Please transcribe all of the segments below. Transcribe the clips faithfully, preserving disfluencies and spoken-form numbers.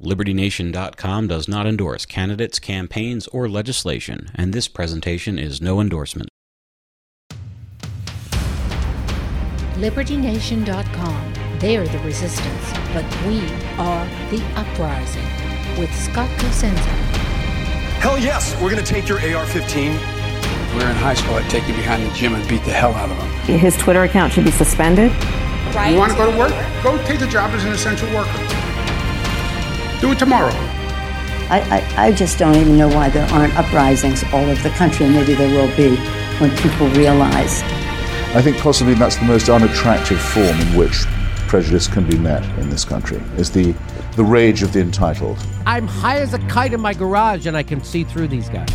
Liberty Nation dot com does not endorse candidates, campaigns, or legislation, and this presentation is no endorsement. Liberty Nation dot com. They're the resistance, but we are the uprising. With Scott Cosenza. Hell yes, we're going to take your A R fifteen. If we were in high school, I'd take you behind the gym and beat the hell out of him. His Twitter account should be suspended. Right. You want to go to work? Go take a job as an essential worker. Do it tomorrow. I, I, I just don't even know why there aren't uprisings all over the country, and maybe there will be when people realize. I think possibly that's the most unattractive form in which prejudice can be met in this country, is the, the rage of the entitled. I'm high as a kite in my garage and I can see through these guys.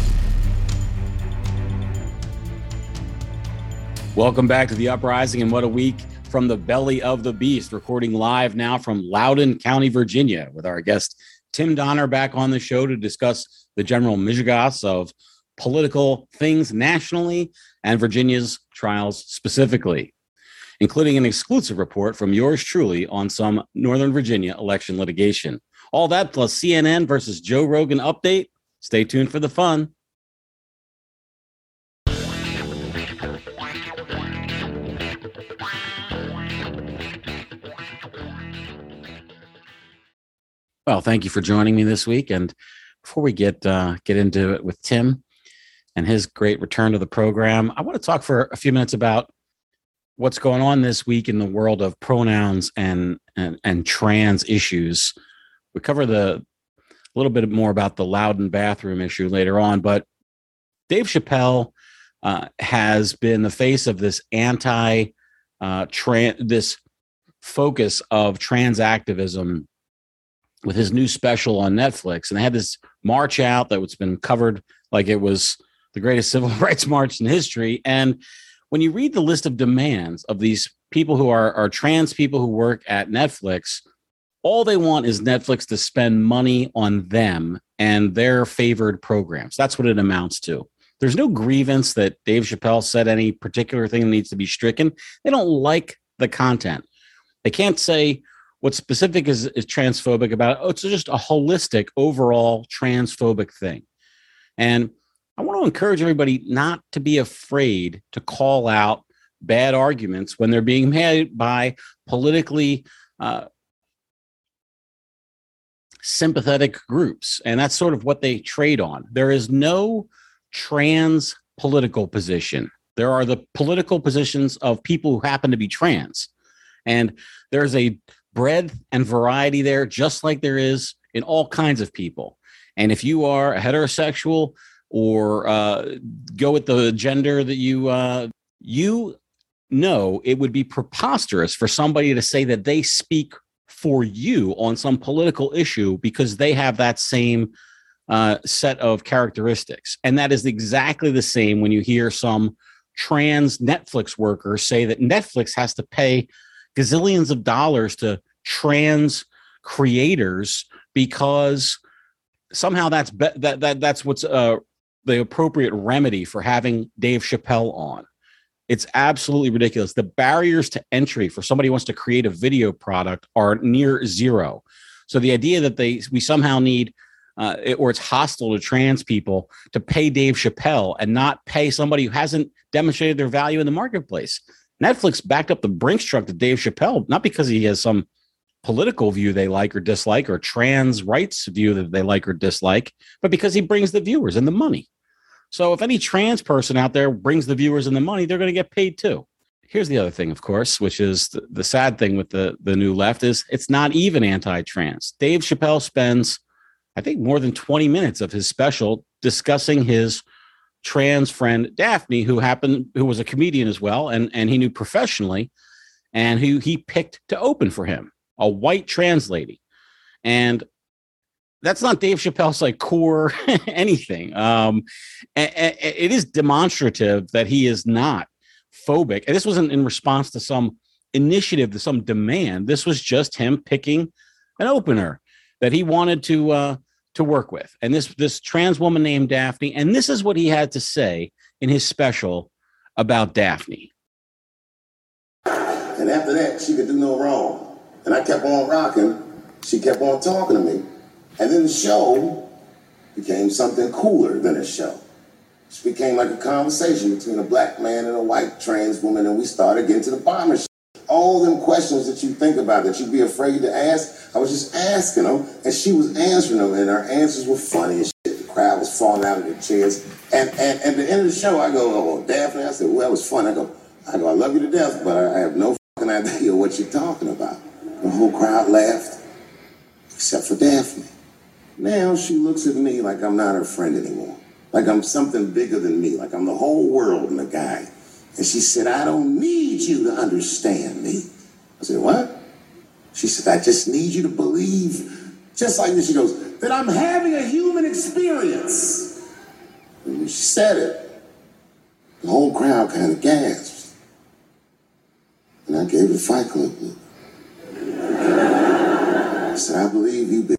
Welcome back to The Uprising, and what a week from the belly of the beast, recording live now from Loudoun County, Virginia, with our guest Tim Donner back on the show to discuss the general mijigas of political things nationally and Virginia's trials specifically, including an exclusive report from yours truly on some Northern Virginia election litigation. All that plus C N N versus Joe Rogan update. Stay tuned for the fun. Well, thank you for joining me this week. And before we get uh, get into it with Tim and his great return to the program, I want to talk for a few minutes about what's going on this week in the world of pronouns and and, and trans issues. We cover the a little bit more about the Loudoun bathroom issue later on, but Dave Chappelle uh, has been the face of this anti uh, trans this focus of trans activism with his new special on Netflix. And they had this march out that was been covered like it was the greatest civil rights march in history. And when you read the list of demands of these people who are, are trans people who work at Netflix, all they want is Netflix to spend money on them and their favored programs. That's what it amounts to. There's no grievance that Dave Chappelle said any particular thing needs to be stricken. They don't like the content. They can't say what specific is, is transphobic about it. Oh, it's just a holistic, overall transphobic thing. And I want to encourage everybody not to be afraid to call out bad arguments when they're being made by politically uh, sympathetic groups. And that's sort of what they trade on. There is no trans political position. There are the political positions of people who happen to be trans. And there's a breadth and variety there, just like there is in all kinds of people. And if you are a heterosexual or uh, go with the gender that you uh, you know, it would be preposterous for somebody to say that they speak for you on some political issue because they have that same uh, set of characteristics. And that is exactly the same when you hear some trans Netflix worker say that Netflix has to pay gazillions of dollars to trans creators because somehow that's be- that that that's what's uh, the appropriate remedy for having Dave Chappelle on. It's absolutely ridiculous. The barriers to entry for somebody who wants to create a video product are near zero. So the idea that they we somehow need uh, it, or it's hostile to trans people to pay Dave Chappelle and not pay somebody who hasn't demonstrated their value in the marketplace. Netflix backed up the Brinks truck to Dave Chappelle, not because he has some political view they like or dislike or trans rights view that they like or dislike, but because he brings the viewers and the money. So if any trans person out there brings the viewers and the money, they're going to get paid too. Here's the other thing, of course, which is the, the sad thing with the, the new left is it's not even anti-trans. Dave Chappelle spends, I think, more than twenty minutes of his special discussing his trans friend Daphne, who happened, who was a comedian as well, and, and he knew professionally, and who he picked to open for him, a white trans lady. And that's not Dave Chappelle's like core anything. Um, a- a- it is demonstrative that he is not phobic. And this wasn't in response to some initiative, to some demand. This was just him picking an opener that he wanted to uh, to work with. And this this trans woman named Daphne. And this is what he had to say in his special about Daphne. And after that, she could do no wrong. And I kept on rocking. She kept on talking to me. And then the show became something cooler than a show. It became like a conversation between a black man and a white trans woman, and we started getting to the bomber shit. All them questions that you think about that you'd be afraid to ask, I was just asking them, and she was answering them, and her answers were funny as shit. The crowd was falling out of their chairs. And, and, and at the end of the show, I go, oh, Daphne, I said, well, that was fun. I go, I go, I love you to death, but I have no fucking idea what you're talking about. The whole crowd laughed, except for Daphne. Now she looks at me like I'm not her friend anymore. Like I'm something bigger than me, like I'm the whole world and a guy. And she said, I don't need you to understand me. I said, what? She said, I just need you to believe, just like this. She goes, that I'm having a human experience. And when she said it, the whole crowd kind of gasped. And I gave the Fight Club look. I said, I believe you, bitch.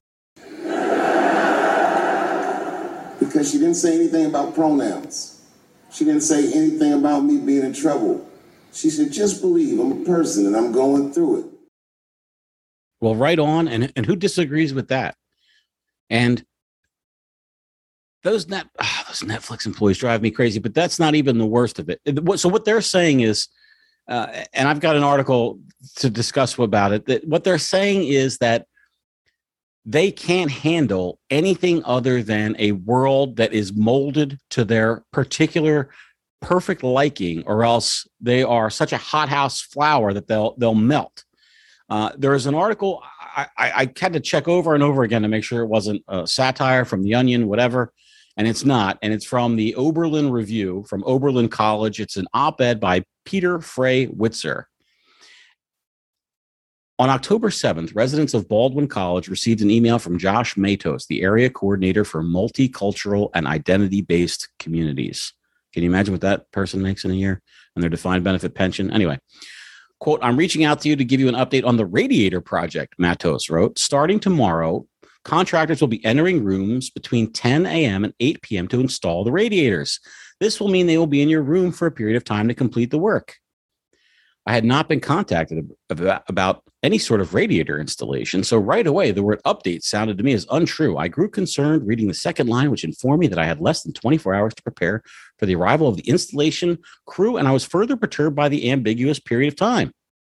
Because she didn't say anything about pronouns. She didn't say anything about me being in trouble. She said, just believe I'm a person and I'm going through it. Well, right on. And, and who disagrees with that? And those net oh, those Netflix employees drive me crazy, but that's not even the worst of it. So what they're saying is, uh, and I've got an article to discuss about it, that what they're saying is that they can't handle anything other than a world that is molded to their particular perfect liking, or else they are such a hothouse flower that they'll they'll melt. Uh, there is an article I, I, I had to check over and over again to make sure it wasn't a satire from The Onion, whatever, and it's not. And it's from the Oberlin Review from Oberlin College. It's an op-ed by Peter Frey Witzer. On October seventh, residents of Baldwin College received an email from Josh Matos, the area coordinator for multicultural and identity-based communities. Can you imagine what that person makes in a year and their defined benefit pension? Anyway, quote, I'm reaching out to you to give you an update on the Radiator Project, Matos wrote. Starting tomorrow, contractors will be entering rooms between ten a.m. and eight p.m. to install the radiators. This will mean they will be in your room for a period of time to complete the work. I had not been contacted about, about any sort of radiator installation, so right away the word update sounded to me as untrue. I grew concerned reading the second line, which informed me that I had less than twenty-four hours to prepare for the arrival of the installation crew, and I was further perturbed by the ambiguous period of time.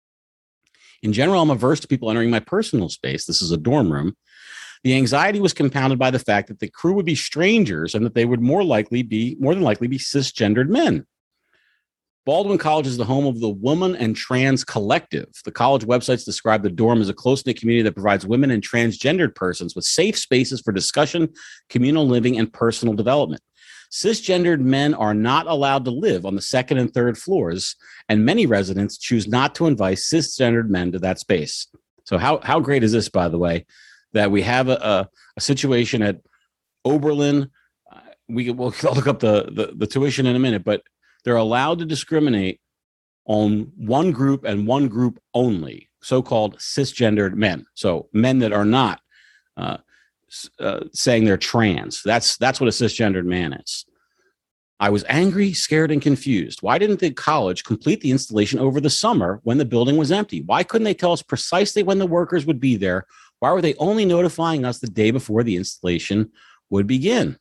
In general, I'm averse to people entering my personal space. This is a dorm room. The anxiety was compounded by the fact that the crew would be strangers and that they would more likely be, more than likely be cisgendered men. Baldwin College is the home of the Woman and Trans Collective. The college websites describe the dorm as a close-knit community that provides women and transgendered persons with safe spaces for discussion, communal living, and personal development. Cisgendered men are not allowed to live on the second and third floors, and many residents choose not to invite cisgendered men to that space. So how, how great is this, by the way, that we have a, a, a situation at Oberlin? Uh, we, we'll look up the, the, the tuition in a minute, but they're allowed to discriminate on one group and one group only, so-called cisgendered men. So men that are not uh, uh, saying they're trans. That's that's what a cisgendered man is. I was angry, scared, and confused. Why didn't the college complete the installation over the summer when the building was empty? Why couldn't they tell us precisely when the workers would be there? Why were they only notifying us the day before the installation would begin?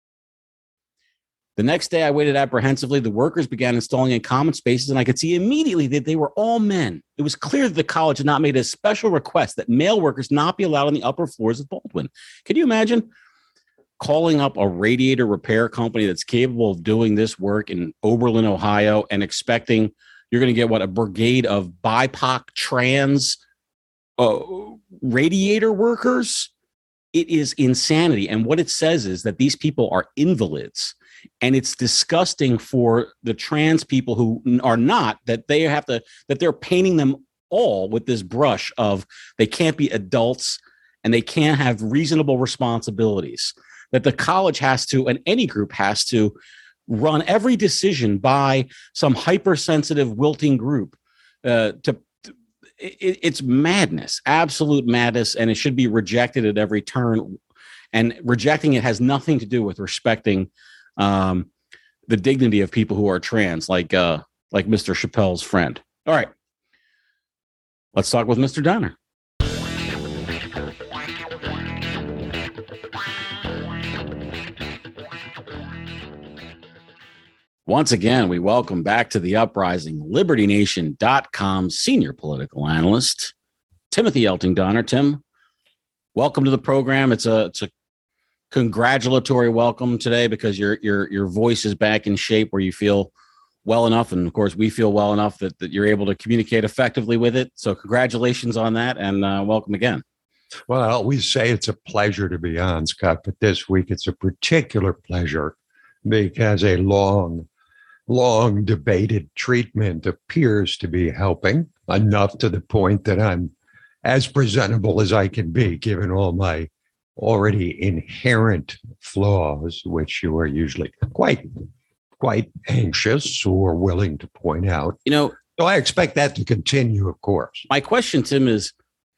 The next day, I waited apprehensively. The workers began installing in common spaces, and I could see immediately that they were all men. It was clear that the college had not made a special request that male workers not be allowed on the upper floors of Baldwin. Can you imagine calling up a radiator repair company that's capable of doing this work in Oberlin, Ohio, and expecting you're going to get, what, a brigade of B I P O C trans uh, radiator workers? It is insanity. And what it says is that these people are invalids. And it's disgusting for the trans people who are not, that they have to, that they're painting them all with this brush of they can't be adults and they can't have reasonable responsibilities, that the college has to, and any group has to, run every decision by some hypersensitive wilting group. Uh, to it, it's madness, absolute madness, and it should be rejected at every turn. And rejecting it has nothing to do with respecting Um, the dignity of people who are trans, like uh, like Mister Chappelle's friend. All right, let's talk with Mister Donner. Once again, we welcome back to the Uprising Liberty Nation dot com senior political analyst, Timothy Elting-Donner. Tim, welcome to the program. It's a it's a congratulatory welcome today because your your your voice is back in shape where you feel well enough, and of course we feel well enough that, that you're able to communicate effectively with it. So congratulations on that, and uh, welcome again. Well, I always say it's a pleasure to be on, Scott, but this week it's a particular pleasure because a long long debated treatment appears to be helping enough to the point that I'm as presentable as I can be, given all my already inherent flaws, which you are usually quite, quite anxious or willing to point out. You know, so I expect that to continue, of course. My question, Tim, is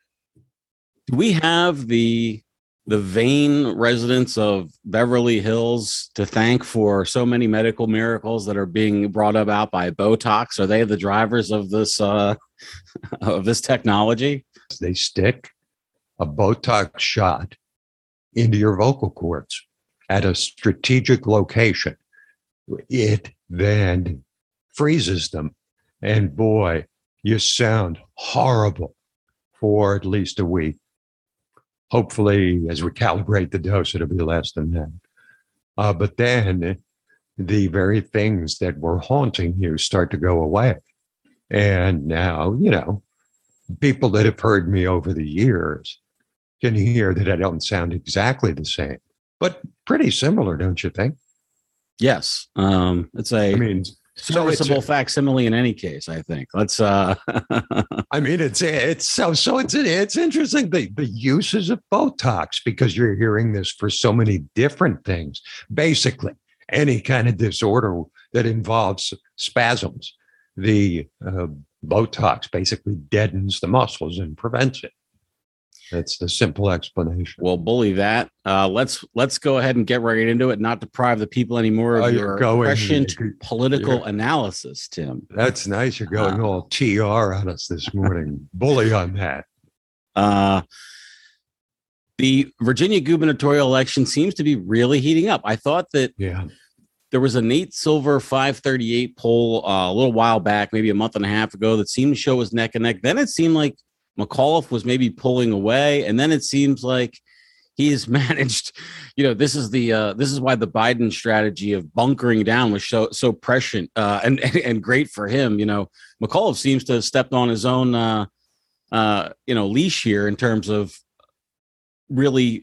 do we have the the vain residents of Beverly Hills to thank for so many medical miracles that are being brought about by Botox? Are they the drivers of this uh, of this technology? They stick a Botox shot into your vocal cords at a strategic location. It then freezes them. And boy, you sound horrible for at least a week. Hopefully, as we calibrate the dose, it'll be less than that. Uh, but then the very things that were haunting you start to go away. And now, you know, people that have heard me over the years can hear that I don't sound exactly the same, but pretty similar, don't you think? Yes. Um, it's a... I mean, serviceable so facsimile in any case, I think. Let's uh I mean it's it's so so it's it's interesting the the uses of Botox, because you're hearing this for so many different things. Basically, any kind of disorder that involves spasms, the uh, Botox basically deadens the muscles and prevents it. That's the simple explanation. Well, bully that. Uh, let's let's go ahead and get right into it. Not deprive the people anymore of oh, your going, prescient political analysis, Tim. That's nice. You're going uh, all T R on us this morning. Bully on that. Uh, the Virginia gubernatorial election seems to be really heating up. I thought that yeah. there was a Nate Silver five thirty-eight poll uh, a little while back, maybe a month and a half ago, that seemed to show us neck and neck. Then it seemed like McAuliffe was maybe pulling away, and then it seems like he has managed, you know, this is the uh, this is why the Biden strategy of bunkering down was so so prescient uh, and, and and great for him. You know, McAuliffe seems to have stepped on his own uh, uh, you know leash here in terms of really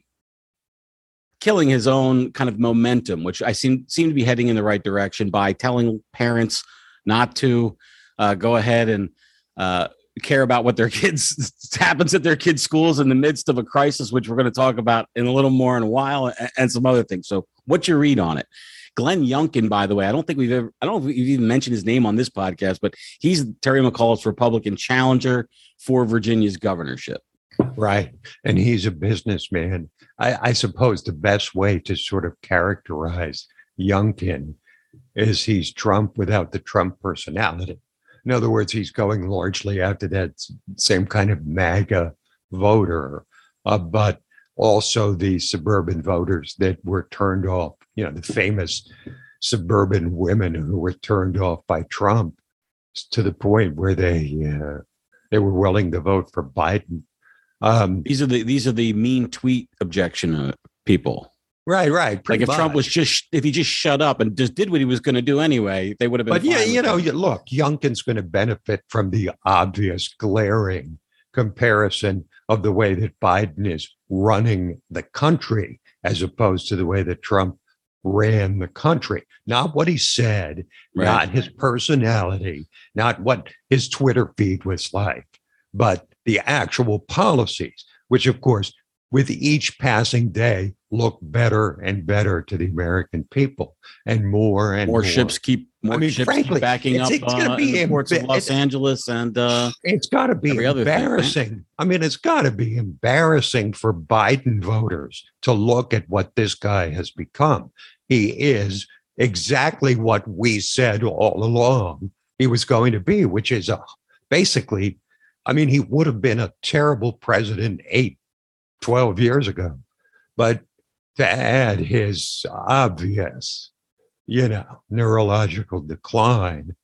killing his own kind of momentum, which I seem seem to be heading in the right direction by telling parents not to uh, go ahead and uh, care about what their kids happens at their kids' schools in the midst of a crisis, which we're going to talk about in a little more in a while, and, and some other things. So what's your read on it? Glenn Youngkin, by the way, I don't think we've ever, I don't know if we've even mentioned his name on this podcast, but he's Terry McAuliffe's Republican challenger for Virginia's governorship. Right. And he's a businessman. I, I suppose the best way to sort of characterize Youngkin is he's Trump without the Trump personality. In other words, he's going largely after that same kind of MAGA voter, uh, but also the suburban voters that were turned off, you know, the famous suburban women who were turned off by Trump to the point where they uh, they were willing to vote for Biden. Um, these are the these are the mean tweet objection uh, people. Right, right. Like if much. Trump was just, if he just shut up and just did what he was going to do anyway, they would have been. But yeah, you know, you, look, Youngkin's going to benefit from the obvious glaring comparison of the way that Biden is running the country as opposed to the way that Trump ran the country. Not what he said, right. Not his personality, not what his Twitter feed was like, but the actual policies, which of course, with each passing day, look better and better to the American people, and more and more, more. ships keep more I mean, ships frankly, keep backing it's, up it's uh, be in the ports imba- of Los Angeles, and uh, it's got to be embarrassing. Thing, I mean, it's got to be embarrassing for Biden voters to look at what this guy has become. He is exactly what we said all along he was going to be, which is a, basically, I mean, he would have been a terrible president eight, twelve years ago, but to add his obvious you know, neurological decline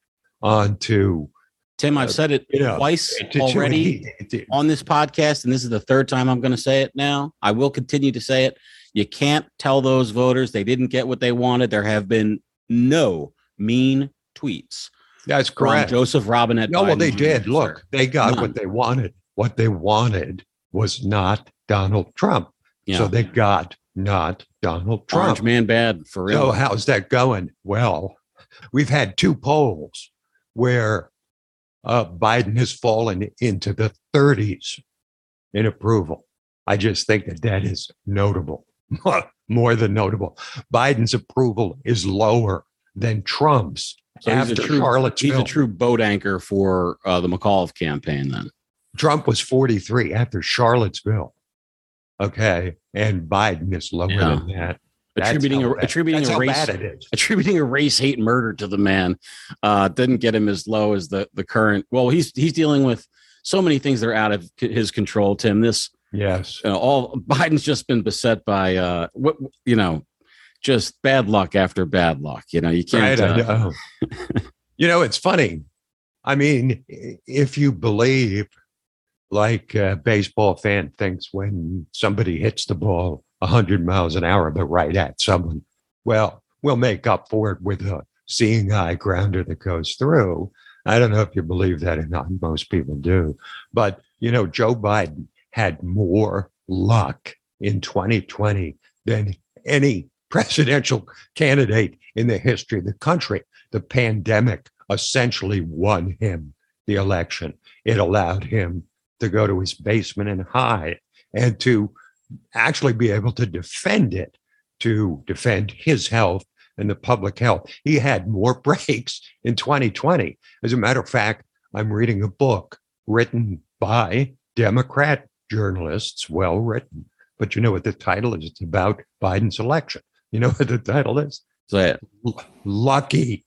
onto. Tim, I've said it you know, twice to- to- already to- on this podcast, and this is the third time I'm going to say it now. I will continue to say it. You can't tell those voters they didn't get what they wanted. There have been no mean tweets. That's from correct. Joseph Robinette. No, well, they Biden did. Junior, Look, sir. they got None. what they wanted. What they wanted was not Donald Trump. Yeah. So they got not Donald Trump. Orange man bad for real. So how's that going? Well, we've had two polls where uh, Biden has fallen into the thirties in approval. I just think that that is notable, more than notable. Biden's approval is lower than Trump's So he's after a true, Charlottesville. he's a true boat anchor for uh, the McAuliffe campaign. Then Trump was forty-three after Charlottesville. Okay. And Biden is lower Yeah. than that. That's attributing how a, bad- attributing that's a how race bad it is. attributing a race hate murder to the man uh, didn't get him as low as the the current. Well, he's he's dealing with so many things that are out of c- his control. Tim, this Yes. you know, all Biden's just been beset by uh, what you know, just bad luck after bad luck. You know, you can't. Right, I uh, know. You know, it's funny. I mean, i- if you believe, like a baseball fan thinks when somebody hits the ball one hundred miles an hour, but right at someone, well, we'll make up for it with a seeing eye grounder that goes through. I don't know if you believe that or not. Most people do. But, you know, Joe Biden had more luck in twenty twenty than any presidential candidate in the history of the country. The pandemic essentially won him the election. It allowed him to go to his basement and hide and to actually be able to defend it, to defend his health and the public health. He had more breaks in twenty twenty. As a matter of fact, I'm reading a book written by Democrat journalists, well written. But you know what the title is? It's about Biden's election. You know what the title is? Say it. L- Lucky.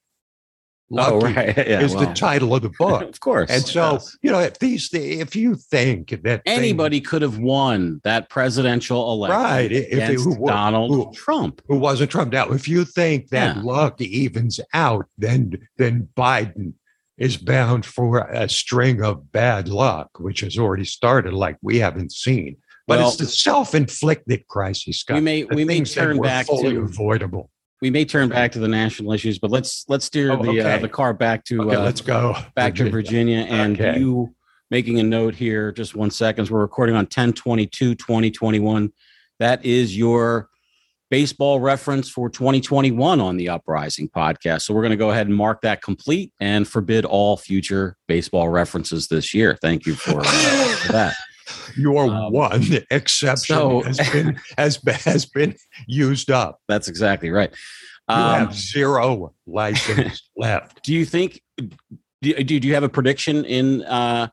Lucky Oh, right. Yeah, is well. the title of the book. Of course. And so, yes. you know, if these, if you think that thing- Anybody could have won that presidential election Right, if it against who- Donald who- Trump. who wasn't Trump. Now, if you think that Yeah. luck evens out, then then Biden is bound for a string of bad luck, which has already started, like we haven't seen. But Well, it's the self-inflicted crisis, Scott. we may the we may things that turn were back fully to avoidable. we may turn back to the national issues, but let's let's steer Oh, the uh, okay. the car back to Okay, uh, let's go back to Virginia. And Okay. you making a note here, just one second. We're recording on ten twenty-two twenty twenty-one. That is your baseball reference for twenty twenty-one on the Uprising podcast. So we're going to go ahead and mark that complete and forbid all future baseball references this year. Thank you for, uh, for that. Your Um, one exception so- has been has been has been used up. That's exactly right. You Um, have zero license left. do you think? Do, do you have a prediction in? Uh,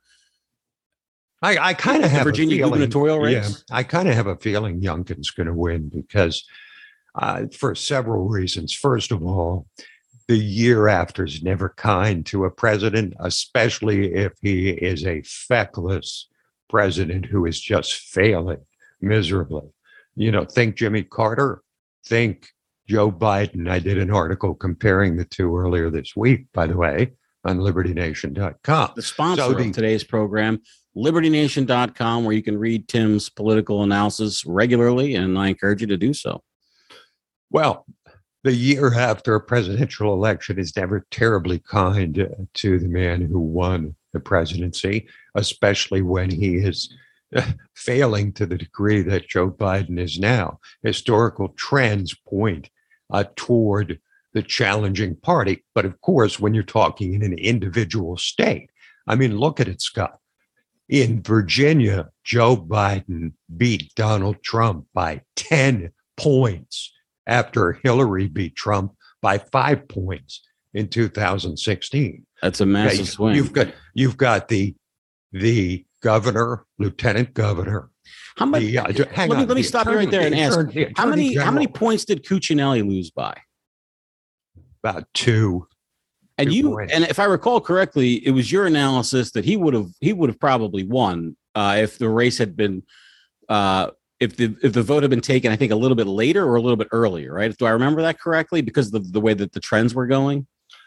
I, I kind of have Virginia a feeling, gubernatorial race? Yeah, I kind of have a feeling Youngkin's going to win because uh, for several reasons. First of all, the year after is never kind to a president, especially if he is a feckless president who is just failing miserably. You know, think Jimmy Carter, think Joe Biden. I did an article comparing the two earlier this week, by the way, on liberty nation dot com. the sponsor So the- of today's program, liberty nation dot com, where you can read Tim's political analysis regularly, and I encourage you to do so. Well, the year after a presidential election is never terribly kind uh, to the man who won the presidency, especially when he is uh, failing to the degree that Joe Biden is now. Historical trends point uh, toward the challenging party. But of course, when you're talking in an individual state, I mean, look at it, Scott. In Virginia, Joe Biden beat Donald Trump by ten points after Hillary beat Trump by five points in two thousand sixteen. That's a massive Okay, swing. You've got you've got the the governor, lieutenant governor. How many? the, uh, d- hang let me on, let me the stop you right attorney- there and the ask: attorney- the how many attorney how many general, points did Cuccinelli lose by? About two. And Two you points. and if I recall correctly, it was your analysis that he would have he would have probably won uh, if the race had been uh, if the if the vote had been taken, I think a little bit later or a little bit earlier, right? Do I remember that correctly? Because of the, the way that the trends were going?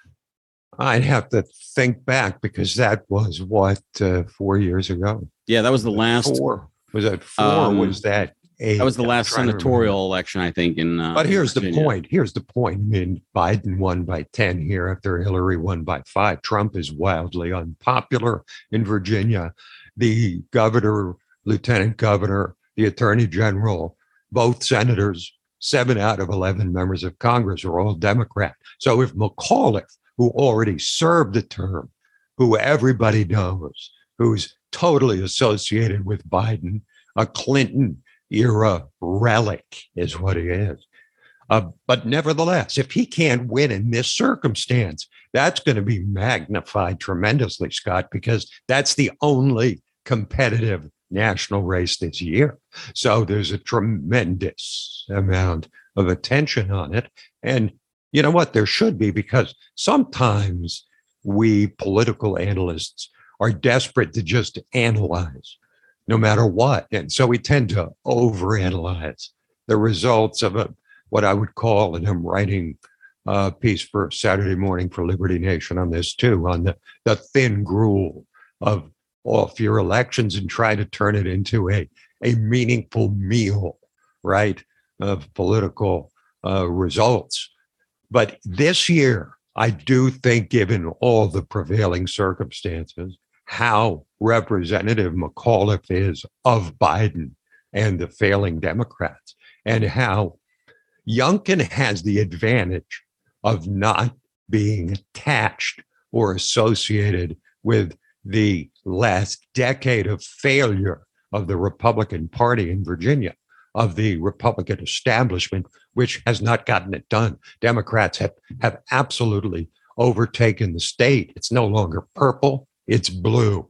I'd have to think back because that was what, uh, four years ago? Yeah, that was the last. Four. Was that four? Um, or was that eight? That was the I'm last trying to senatorial remember. election, I think. In uh, But here's Virginia. the point. Here's the point. I mean, Biden won by ten here after Hillary won by five. Trump is wildly unpopular in Virginia. The governor, lieutenant governor, the attorney general, both senators, seven out of eleven members of Congress are all Democrat. So if McAuliffe, who already served a term, who everybody knows, who's totally associated with Biden, a Clinton era relic is what he is. Uh, but nevertheless, if he can't win in this circumstance, that's going to be magnified tremendously, Scott, because that's the only competitive national race this year. So there's a tremendous amount of attention on it. And you know what? There should be, because sometimes we political analysts are desperate to just analyze no matter what. And so we tend to overanalyze the results of a, what I would call, and I'm writing a piece for Saturday Morning for Liberty Nation on this too, on the, the thin gruel of off your elections and try to turn it into a, a meaningful meal, right, of political uh, results. But this year, I do think, given all the prevailing circumstances, how Representative McAuliffe is of Biden and the failing Democrats, and how Youngkin has the advantage of not being attached or associated with the last decade of failure of the Republican Party in Virginia, of the Republican establishment, which has not gotten it done. Democrats have, have absolutely overtaken the state. It's no longer purple, it's blue.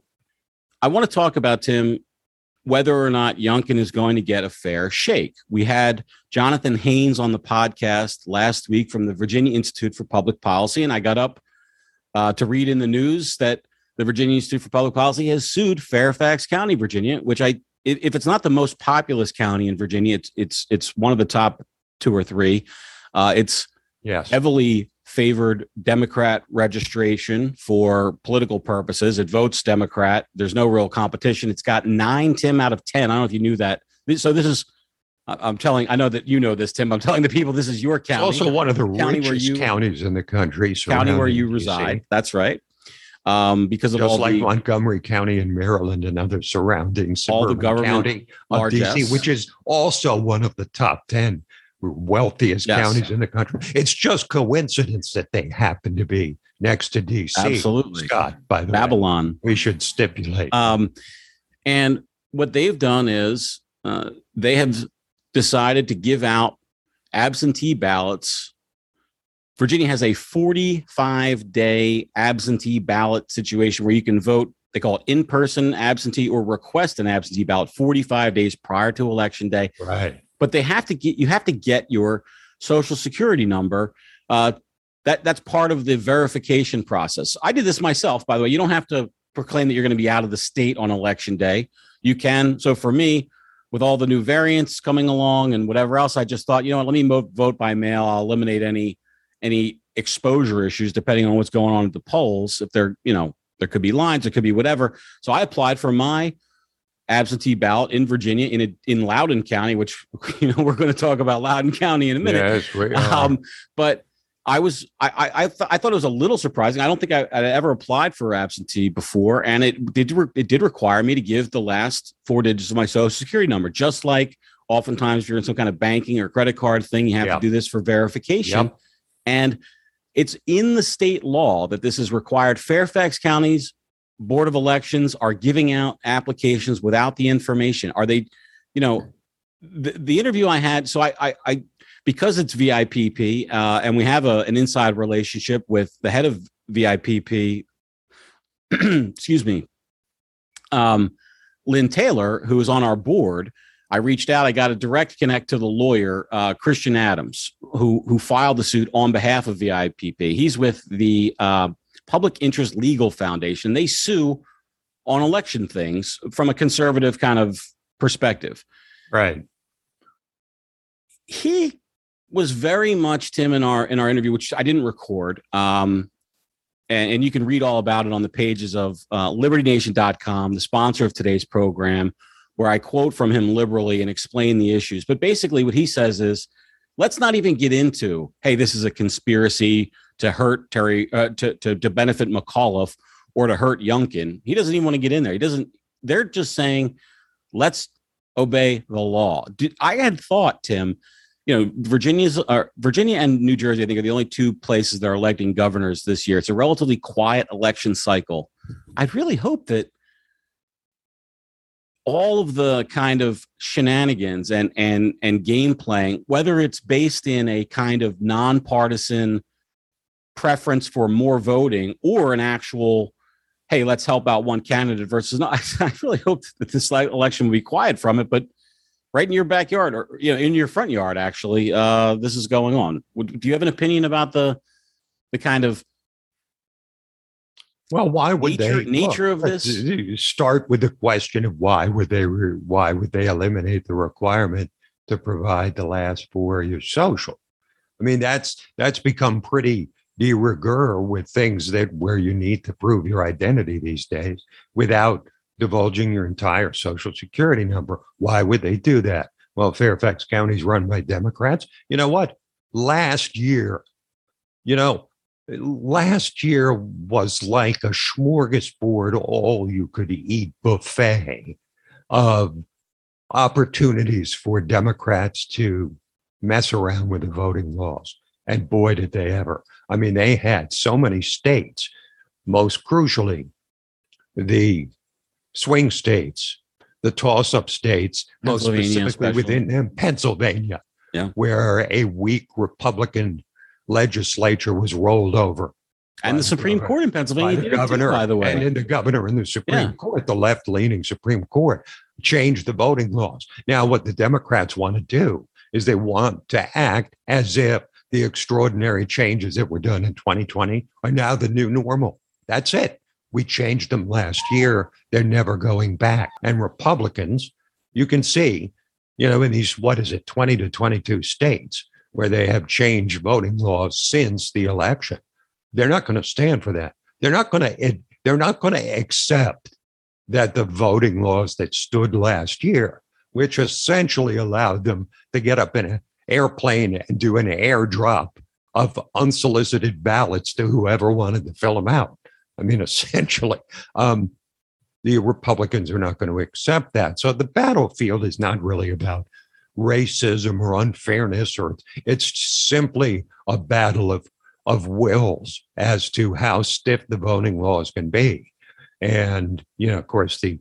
I want to talk about, Tim, whether or not Youngkin is going to get a fair shake. We had Jonathan Haynes on the podcast last week from the Virginia Institute for Public Policy, and I got up uh, to read in the news that the Virginia Institute for Public Policy has sued Fairfax County, Virginia, which I, if it's not the most populous county in Virginia, it's it's it's one of the top two or three. Uh, it's yes. heavily favored Democrat registration for political purposes. It votes Democrat. There's no real competition. It's got nine, Tim, out of ten. I don't know if you knew that. So this is, I'm telling, I know that you know this, Tim. I'm telling the people this is your county. It's also one of the county richest where you, counties in the country. County where you reside. That's right. Um, because of Just all like the, Montgomery County in Maryland and other surrounding all the suburban government county of D C, largesse. which is also one of the top ten wealthiest Yes. counties in the country. It's just coincidence that they happen to be next to D C. Absolutely. Scott, by the Babylon. way, we should stipulate. Um, and what they've done is uh, they have decided to give out absentee ballots. Virginia has a forty-five day absentee ballot situation where you can vote. They call it in-person absentee or request an absentee ballot forty-five days prior to election day. Right. But they have to get, you have to get your social security number. Uh, that that's part of the verification process. I did this myself, by the way. You don't have to proclaim that you're going to be out of the state on election day. You can. So for me, with all the new variants coming along and whatever else, I just thought, you know what, let me mo- vote by mail. I'll eliminate any any exposure issues depending on what's going on at the polls. If they're, you know, there could be lines, there could be whatever. So I applied for my absentee ballot in Virginia in a, in Loudoun County, which, you know, we're going to talk about Loudoun County in a minute. Yes, we are. Um, but I was, I, I, I, th- I thought it was a little surprising. I don't think I, I'd ever applied for absentee before, and it did, re- it did require me to give the last four digits of my social security number, just like oftentimes if you're in some kind of banking or credit card thing, you have Yep. to do this for verification. Yep. And it's in the state law that this is required. Fairfax County's Board of Elections are giving out applications without the information. Are they, you know, the, the interview I had, so I, I, I because it's V I P P uh, and we have a, an inside relationship with the head of V I P P, excuse me, um, Lynn Taylor, who is on our board. I reached out. I got a direct connect to the lawyer, uh, Christian Adams, who who filed the suit on behalf of V I P P. He's with the uh, Public Interest Legal Foundation. They sue on election things from a conservative kind of perspective. Right. he was very much, Tim, in our in our interview, which I didn't record. Um, and, and you can read all about it on the pages of uh, liberty nation dot com, the sponsor of today's program, where I quote from him liberally and explain the issues. But basically what he says is, let's not even get into, hey, this is a conspiracy to hurt Terry, uh, to, to, to benefit McAuliffe or to hurt Youngkin. He doesn't even want to get in there. He doesn't, they're just saying, let's obey the law. Did, I had thought, Tim, you know, Virginia's uh, Virginia and New Jersey, I think, are the only two places that are electing governors this year. It's a relatively quiet election cycle. I'd really hope that all of the kind of shenanigans and and and game playing, whether it's based in a kind of nonpartisan preference for more voting or an actual, hey, let's help out one candidate versus not. I really hope that this election will be quiet from it, but right in your backyard, or you know, in your front yard, actually, uh, this is going on. Would, do you have an opinion about the the kind of well, why would nature, they nature look, of this? Start with the question of why would they why would they eliminate the requirement to provide the last four of your social? I mean, that's that's become pretty de rigueur with things that where you need to prove your identity these days without divulging your entire social security number. Why would they do that? Well, Fairfax County is run by Democrats. You know what? Last year, you know, last year was like a smorgasbord, all you could eat buffet of opportunities for Democrats to mess around with the voting laws. And boy, did they ever. I mean, they had so many states, most crucially, the swing states, the toss-up states, most specifically especially. Within them, Pennsylvania, yeah. where a weak Republican legislature was rolled over. And the Supreme governor, Court in Pennsylvania, by the governor, too, by the way. And then the governor and the Supreme yeah. Court, the left-leaning Supreme Court, changed the voting laws. Now, what the Democrats want to do is they want to act as if the extraordinary changes that were done in twenty twenty are now the new normal. That's it. We changed them last year. They're never going back. And Republicans, you can see, you know, in these, what is it, twenty to twenty-two states where they have changed voting laws since the election. They're not going to stand for that. They're not going to, they're not going to accept that the voting laws that stood last year, which essentially allowed them to get up in an airplane and do an airdrop of unsolicited ballots to whoever wanted to fill them out. I mean, essentially, um, the Republicans are not going to accept that. So the battlefield is not really about racism or unfairness, or it's simply a battle of, of wills as to how stiff the voting laws can be. And, you know, of course, the,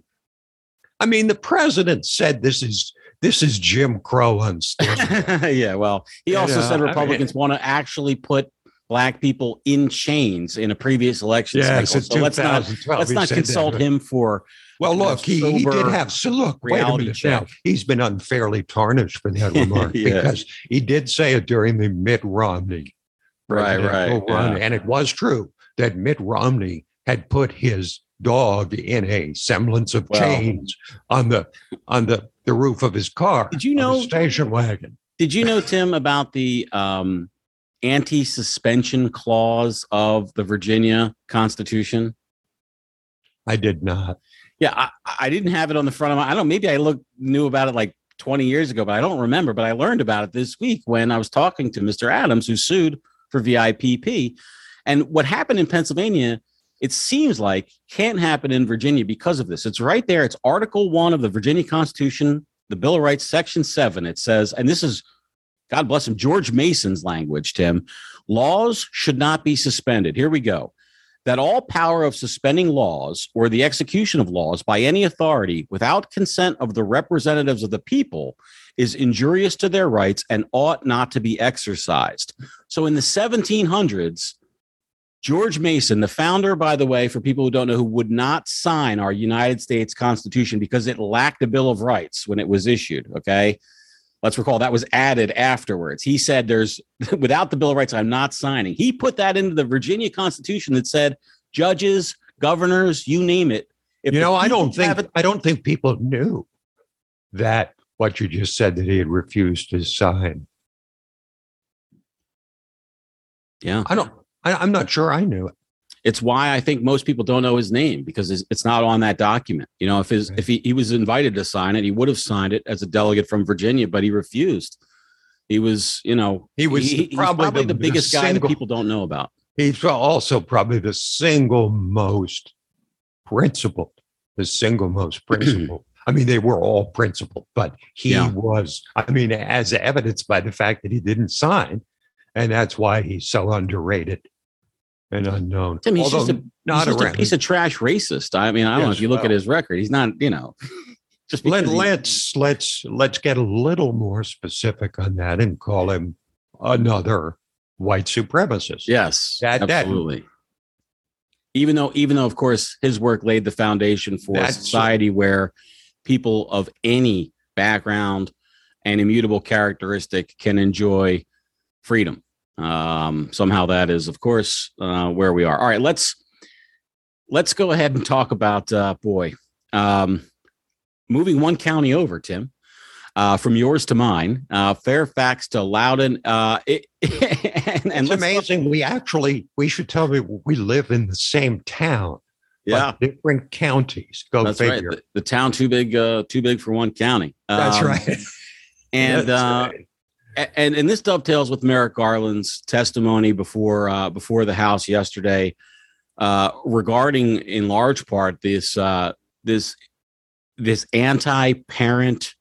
I mean, the president said this is, this is Jim Crow on steroids. Yeah, well, he you also know, said Republicans I mean, want to actually put Black people in chains in a previous election yeah, cycle. So let's not let's not consult him for. Well, look, he, he did have so look. Wait a minute now. He's been unfairly tarnished for that remark yeah. because he did say it during the Mitt Romney right, right, run, yeah. and it was true that Mitt Romney had put his dog in a semblance of well, chains on the on the, the roof of his car. Did you know station wagon? Did you know, Tim, about the um, anti-suspension clause of the Virginia Constitution? I did not. Yeah, I, I didn't have it on the front of my. I don't know. Maybe I looked knew about it like twenty years ago, but I don't remember. But I learned about it this week when I was talking to Mister Adams, who sued for V I P P. And what happened in Pennsylvania, it seems like can't happen in Virginia because of this. It's right there. It's Article One of the Virginia Constitution, the Bill of Rights, Section Seven. It says, and this is, God bless him, George Mason's language, Tim. Laws should not be suspended. Here we go. That all power of suspending laws or the execution of laws by any authority without consent of the representatives of the people is injurious to their rights and ought not to be exercised. So in the seventeen hundreds, George Mason, the founder, by the way, for people who don't know, who would not sign our United States Constitution because it lacked a Bill of Rights when it was issued, okay? Let's recall that was added afterwards. He said there's, without the Bill of Rights, I'm not signing. He put that into the Virginia Constitution that said judges, governors, you name it. You know, I don't think, it, I don't think people knew that what you just said, that he had refused to sign Yeah. I don't, I, I'm not sure I knew it. It's why I think most people don't know his name, because it's, it's not on that document. You know, if his, if he, he was invited to sign it, he would have signed it as a delegate from Virginia, but he refused. He was, you know, he was he, probably, probably the, the biggest the guy single, that people don't know about. He's also probably the single most principled, the single most principled. I mean, they were all principled, but he yeah. was, I mean, as evidenced by the fact that he didn't sign. And that's why he's so underrated and unknown. Tim, he's Although just, a, not he's just a piece of trash racist. I mean, I don't yes, know if you look well, at his record, he's not, you know, just let, let's let's let's get a little more specific on that and call him another white supremacist. Yes, that, absolutely. That, even though, even though, of course, his work laid the foundation for a society where people of any background and immutable characteristic can enjoy freedom. Um, somehow that is, of course, uh, where we are. All right, let's let's go ahead and talk about uh, boy, um, moving one county over, Tim, uh, from yours to mine, uh, Fairfax to Loudoun. Uh, it, and, and it's amazing. We actually we should tell me we live in the same town. Yeah, different counties. Go That's figure. Right. The, the town too big, uh, too big for one county. Um, That's right. And That's uh, right. And and this dovetails with Merrick Garland's testimony before uh, before the House yesterday, uh, regarding, in large part, this uh, this this anti-parent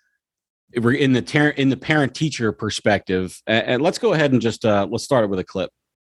in the ter- in the parent-teacher perspective. And, and let's go ahead and just uh, let's start it with a clip.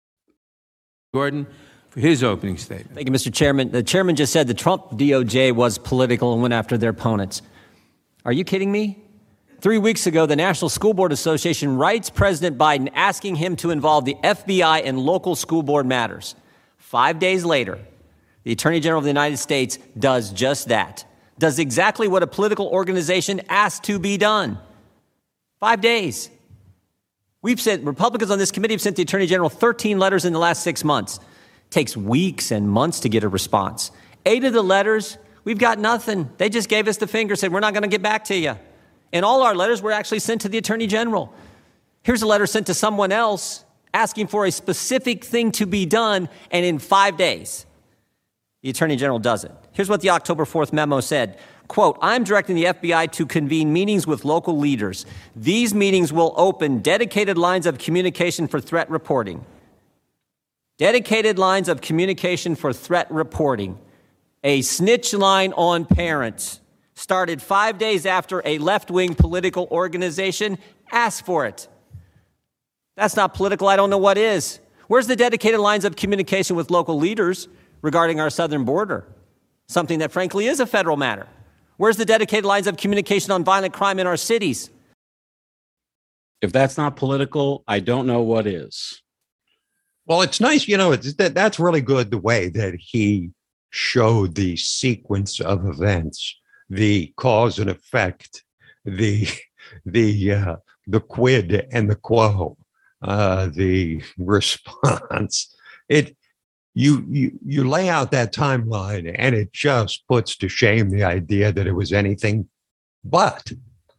Gordon, for his opening statement. Thank you, Mister Chairman. The chairman just said the Trump D O J was political and went after their opponents. Are you kidding me? Three weeks ago, the National School Board Association writes President Biden asking him to involve the F B I in local school board matters. Five days later, the Attorney General of the United States does just that, does exactly what a political organization asked to be done. Five days. We've sent, Republicans on this committee have sent the Attorney General thirteen letters in the last six months. Takes weeks and months to get a response. Eight of the letters, we've got nothing. They just gave us the finger, said, we're not going to get back to you. And all our letters were actually sent to the Attorney General. Here's a letter sent to someone else asking for a specific thing to be done, and in five days, the Attorney General does it. Here's what the October fourth memo said. Quote, I'm directing the F B I to convene meetings with local leaders. These meetings will open dedicated lines of communication for threat reporting. Dedicated lines of communication for threat reporting. A snitch line on parents. Started five days after a left-wing political organization asked for it. That's not political. I don't know what is. Where's the dedicated lines of communication with local leaders regarding our southern border? Something that, frankly, is a federal matter. Where's the dedicated lines of communication on violent crime in our cities? If that's not political, I don't know what is. Well, it's nice, you know, it's, that, that's really good the way that he showed the sequence of events. The cause and effect, the the uh, the quid and the quo, uh, the response. It you you you lay out that timeline, and it just puts to shame the idea that it was anything but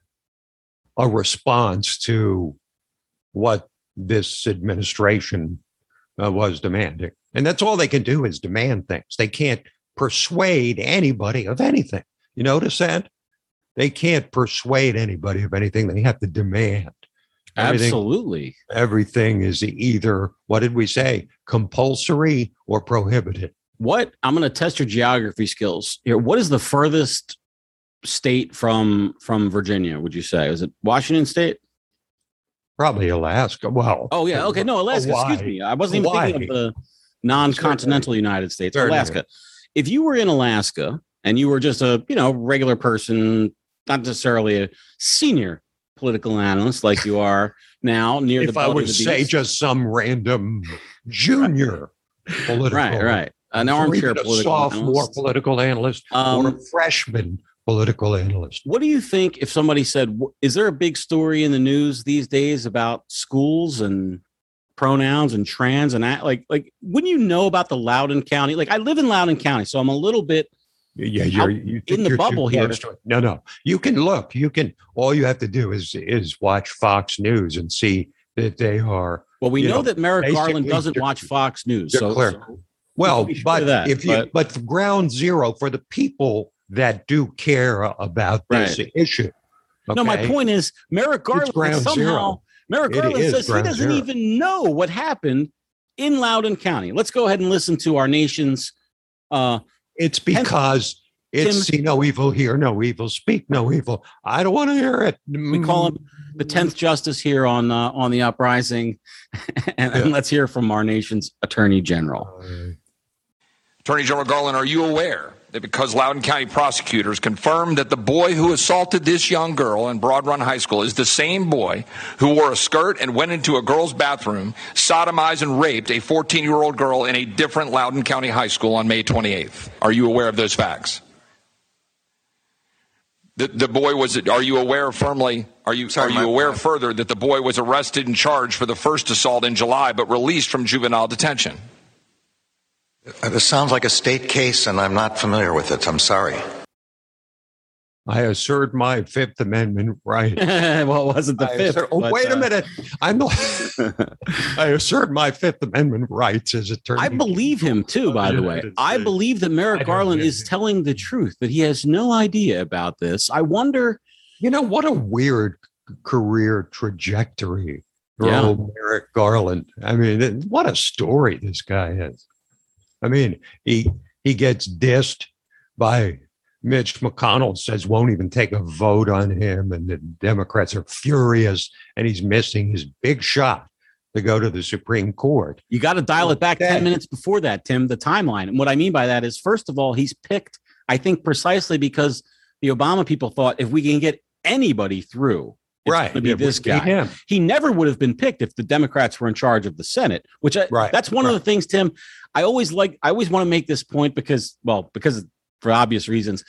a response to what this administration uh, was demanding. And that's all they can do is demand things. They can't persuade anybody of anything. You notice that? They can't persuade anybody of anything. They have to demand. Everything, Absolutely. Everything is either, what did we say, compulsory or prohibited. What, I'm going to test your geography skills here. What is the furthest state from from Virginia, would you say? Is it Washington State? Probably Alaska. Well. Oh, yeah. Okay. No, Alaska. Hawaii. Excuse me. I wasn't even Hawaii. thinking of the non-continental Certainly. United States. Certainly. Alaska. If you were in Alaska, and you were just a, you know, regular person, not necessarily a senior political analyst like you are now near if the I would of the say beast. Just some random junior political right, right, an armchair political sophomore analyst. political analyst um, or a freshman political analyst. What do you think if somebody said, is there a big story in the news these days about schools and pronouns and trans and that? Like, like when you know about the Loudoun County, like I live in Loudoun County, so I'm a little bit Yeah, you're you in the bubble here. No, no. You can look. You can. All you have to do is is watch Fox News and see that they are Well, we you know, know, that Merrick Garland basically doesn't de- watch Fox News. So, declare- so Well, we should but do that, if you, but- but, for ground zero for the people that do care about this Right. issue. No, my okay? point is Merrick Garland ground somehow zero. Merrick It Garland is says he ground doesn't zero. even know what happened in Loudoun County. Let's go ahead and listen to our nation's. Uh, it's because it's Tim- see no evil, hear no evil, speak no evil. I don't want to hear it. we call him the tenth justice here on uh, on the Uprising, and, and Yeah. let's hear from our nation's Attorney General. Attorney General Garland, are you aware that because Loudoun County prosecutors confirmed that the boy who assaulted this young girl in Broad Run High School is the same boy who wore a skirt and went into a girl's bathroom, sodomized and raped a fourteen-year-old girl in a different Loudoun County high school on May twenty-eighth? Are you aware of those facts? The, the boy was, are you aware firmly, are you, are you aware further that the boy was arrested and charged for the first assault in July but released from juvenile detention? This sounds like a state case, and I'm not familiar with it. I'm sorry. I assert my Fifth Amendment right. Well, it wasn't the I fifth. assert- oh, but, wait a uh, minute. I'm not. I assert my Fifth Amendment rights as attorney. I believe him too, by the way. United I States. believe that Merrick I don't Garland get is it. telling the truth, that he has no idea about this. I wonder. You know, what a weird career trajectory for Yeah. old Merrick Garland. I mean, what a story this guy is. I mean, he he gets dissed by Mitch McConnell, says won't even take a vote on him, and the Democrats are furious, and he's missing his big shot to go to the Supreme Court. You got to dial it back Okay. ten minutes before that, Tim, the timeline. And what I mean by that is, first of all, he's picked, I think, precisely because the Obama people thought if we can get anybody through, it's Right. going to be It this would be guy. him. He never would have been picked if the Democrats were in charge of the Senate, which I, Right. that's one of Right. the things, Tim, I always like, I always want to make this point because, well, because for obvious reasons,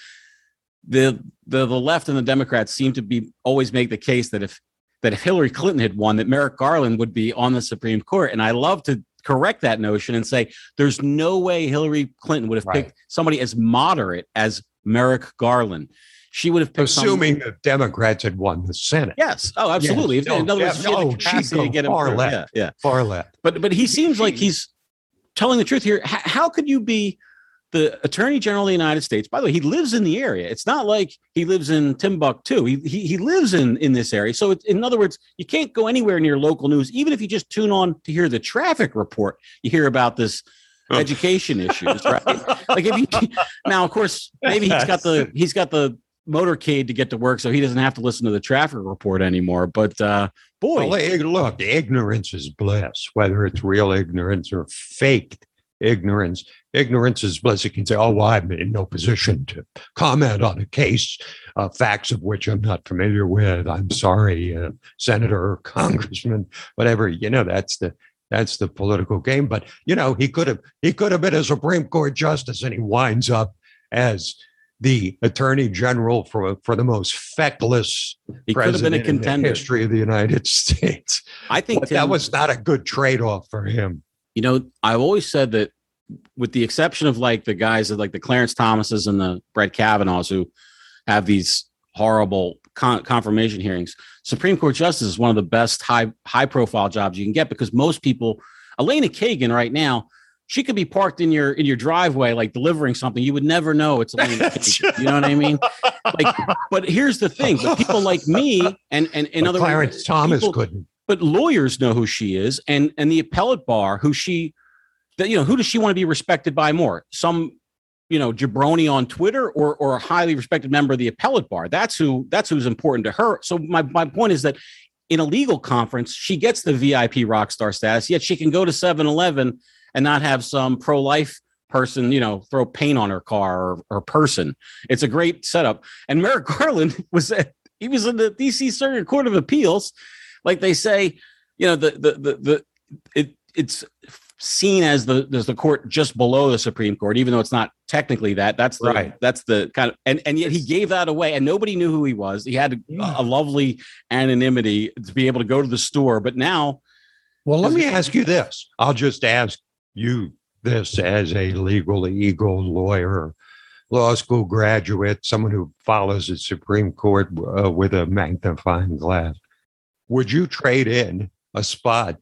the, the, the left and the Democrats seem to be always make the case that if, that if Hillary Clinton had won, that Merrick Garland would be on the Supreme Court. And I love to correct that notion and say, there's no way Hillary Clinton would have Right. picked somebody as moderate as Merrick Garland. She would have picked Assuming some, the Democrats had won the Senate. yes. Oh, absolutely. Yes. If- in No, other words, yeah, she had the no, she'd capacity go to get him far through. left. Yeah, yeah. Far left. But but he seems like he's telling the truth here. H- how could you be the Attorney General of the United States? By the way, he lives in the area. It's not like he lives in Timbuktu. He he, he lives in, in this area. So it's, in other words, you can't go anywhere near local news. Even if you just tune on to hear the traffic report, you hear about this education issues, right? Like if you now, of course, maybe he's got the he's got the motorcade to get to work, so he doesn't have to listen to the traffic report anymore. But uh, boy, Well, ig- look, ignorance is bliss, whether it's real ignorance or faked ignorance. Ignorance is bliss. You can say, oh, well, I'm in no position to comment on a case, uh, facts of which I'm not familiar with. I'm sorry, uh, Senator or Congressman, whatever. You know, that's the that's the political game. But, you know, he could have he could have been a Supreme Court justice, and he winds up as the Attorney General for for the most feckless he could have been a president in the contender. history of the United States. I think But that Tim- was not a good trade-off for him. You know, I've always said that, with the exception of like the guys that like the Clarence Thomases and the Brett Kavanaughs who have these horrible con- confirmation hearings, Supreme Court justice is one of the best high high profile jobs you can get, because most people, Elena Kagan right now, she could be parked in your in your driveway like delivering something. You would never know it's Elena Kagan. You know what I mean? Like, but here's the thing: but people like me and and in But other Clarence words, Thomas people- couldn't. but lawyers know who she is, and and the appellate bar, who she, that you know, who does she want to be respected by more? Some, you know, jabroni on Twitter, or or a highly respected member of the appellate bar? That's who that's who's important to her. So my my point is that in a legal conference, she gets the V I P rock star status, yet she can go to seven eleven and not have some pro life person, you know, throw paint on her car or, or person. It's a great setup. And Merrick Garland was at, he was in the D C Circuit Court of Appeals. Like they say, you know, the the the, the it it's seen as the there's the court just below the Supreme Court, even though it's not technically that. That's the Right. that's the kind of and and yet he gave that away, and nobody knew who he was. He had a, a lovely anonymity to be able to go to the store, but now. Well, let me ask you this. I'll just ask you this as a legal eagle lawyer, law school graduate, someone who follows the Supreme Court uh, with a magnifying glass. Would you trade in a spot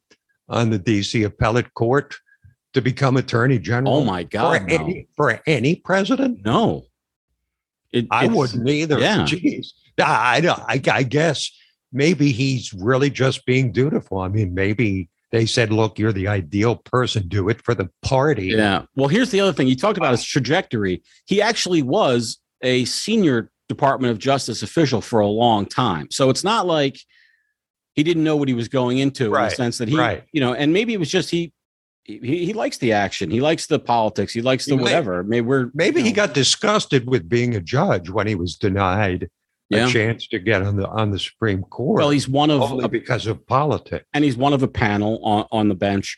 on the D C appellate court to become attorney general? Oh my God! For, no. any, for any president? No, it, I wouldn't either. Yeah. Jeez, I, I, I guess maybe he's really just being dutiful. I mean, maybe they said, "Look, you're the ideal person. Do it for the party." Yeah. Well, here's the other thing. You talked about his trajectory. He actually was a senior Department of Justice official for a long time, so it's not like he didn't know what he was going into Right, in the sense that he, right. you know, and maybe it was just he, he, he likes the action. He likes the politics. He likes the He may- whatever. Maybe we're, Maybe you he know, got disgusted with being a judge when he was denied Yeah. a chance to get on the on the Supreme Court. well, he's one of, only because of politics. and he's one of a panel on, on the bench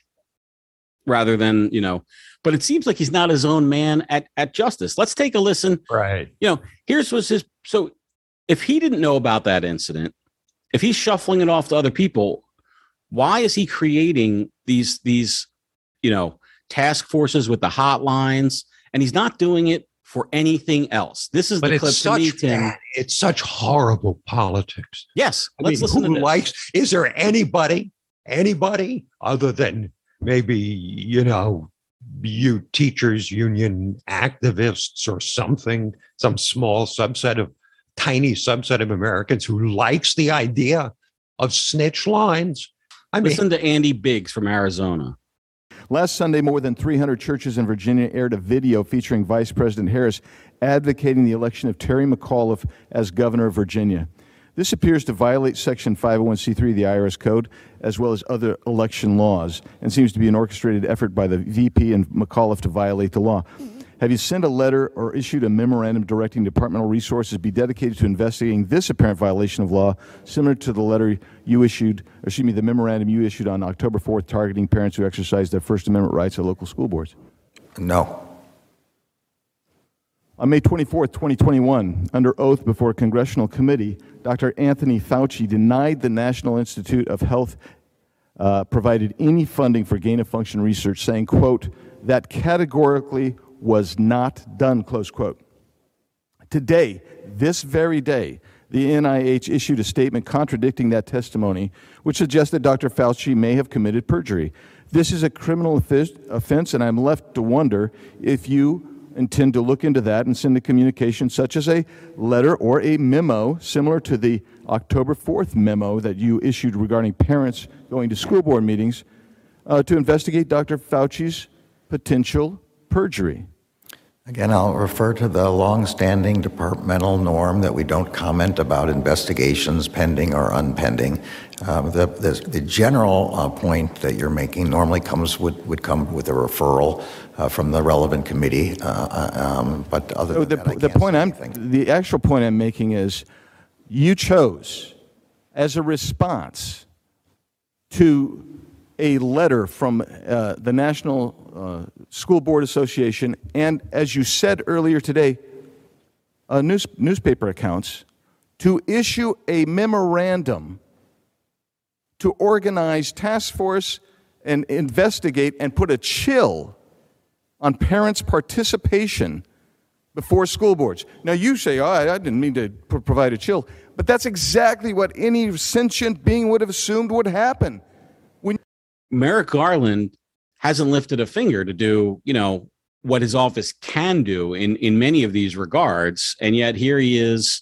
rather than, you know, but it seems like he's not his own man at, at justice. Let's take a listen. Right. You know, here's what's his, so if he didn't know about that incident, if he's shuffling it off to other people, why is he creating these, these, you know, task forces with the hotlines, and he's not doing it for anything else? This is But the it's clip to such me, Tim. bad, it's such horrible politics. Yes. I Let's mean, listen who to this. likes? Is there anybody, anybody other than maybe you know you teachers union activists or something, some small subset of tiny subset of Americans who likes the idea of snitch lines? I mean, Listen to Andy Biggs from Arizona. Last Sunday, more than three hundred churches in Virginia aired a video featuring Vice President Harris advocating the election of Terry McAuliffe as governor of Virginia. This appears to violate Section five oh one c three of the I R S Code, as well as other election laws, and seems to be an orchestrated effort by the V P and McAuliffe to violate the law. Have you sent a letter or issued a memorandum directing departmental resources be dedicated to investigating this apparent violation of law, similar to the letter you issued, or excuse me, the memorandum you issued on October fourth targeting parents who exercise their First Amendment rights at local school boards? No. On May twenty-fourth, twenty twenty-one, under oath before a congressional committee, Doctor Anthony Fauci denied the National Institute of Health uh, provided any funding for gain-of-function research, saying, quote, that categorically was not done, close quote. Today, this very day, the N I H issued a statement contradicting that testimony, which suggests that Doctor Fauci may have committed perjury. This is a criminal offense, and I'm left to wonder if you intend to look into that and send a communication such as a letter or a memo similar to the October fourth memo that you issued regarding parents going to school board meetings uh, to investigate Doctor Fauci's potential perjury. Again, I'll refer to the longstanding departmental norm that we don't comment about investigations pending or unpending. Uh, the, the, the general uh, point that you're making normally comes would, would come with a referral uh, from the relevant committee. Uh, um, but other so than the, that, I the can't point say I'm anything. the actual point I'm making is you chose as a response to a letter from uh, the National uh, School Board Association, and as you said earlier today, uh, news, newspaper accounts, to issue a memorandum to organize task force and investigate and put a chill on parents' participation before school boards. Now you say, oh, I didn't mean to pr- provide a chill, but that's exactly what any sentient being would have assumed would happen. Merrick Garland hasn't lifted a finger to do, you know, what his office can do in, in many of these regards. And yet here he is.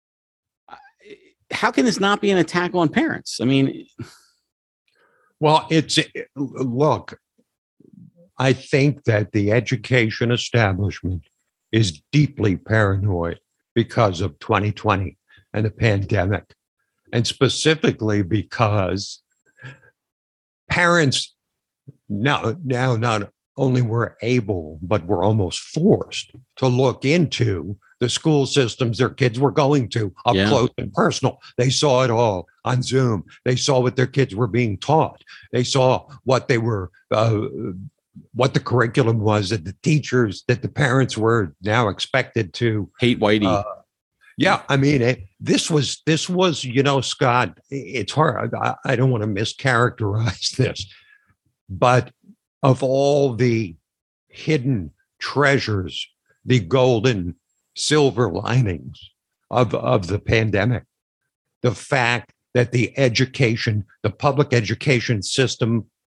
How can this not be an attack on parents? I mean, well, it's look, I think that the education establishment is deeply paranoid because of twenty twenty and the pandemic, and specifically because parents now, now not only were able, but were almost forced to look into the school systems their kids were going to up Yeah. close and personal. They saw it all on Zoom. They saw what their kids were being taught. They saw what they were, uh, what the curriculum was, that the teachers, that the parents were now expected to hate Whitey. Uh, yeah, I mean, it, this was this was, you know, Scott. It's hard. I, I don't want to mischaracterize this, but of all the hidden treasures, the golden silver linings of of the pandemic, the fact that the education, the public education system